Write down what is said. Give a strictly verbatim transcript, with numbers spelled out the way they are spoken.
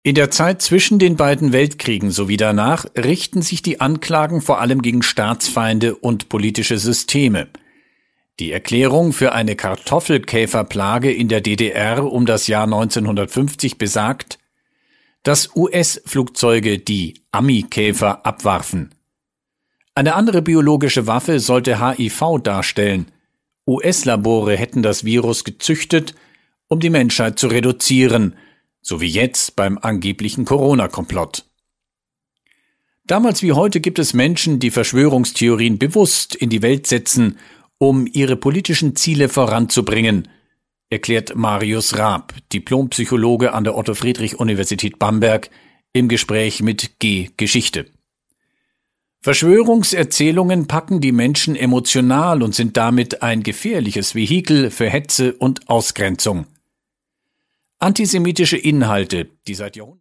In der Zeit zwischen den beiden Weltkriegen sowie danach richten sich die Anklagen vor allem gegen Staatsfeinde und politische Systeme. Die Erklärung für eine Kartoffelkäferplage in der D D R um das Jahr neunzehnhundertfünfzig besagt, dass U S-Flugzeuge die Ami-Käfer abwarfen. Eine andere biologische Waffe sollte H I V darstellen. U S-Labore hätten das Virus gezüchtet, um die Menschheit zu reduzieren, so wie jetzt beim angeblichen Corona-Komplott. Damals wie heute gibt es Menschen, die Verschwörungstheorien bewusst in die Welt setzen, um ihre politischen Ziele voranzubringen, erklärt Marius Raab, Diplompsychologe an der Otto-Friedrich-Universität Bamberg, im Gespräch mit G Geschichte. Verschwörungserzählungen packen die Menschen emotional und sind damit ein gefährliches Vehikel für Hetze und Ausgrenzung. Antisemitische Inhalte, die seit Jahrhunderten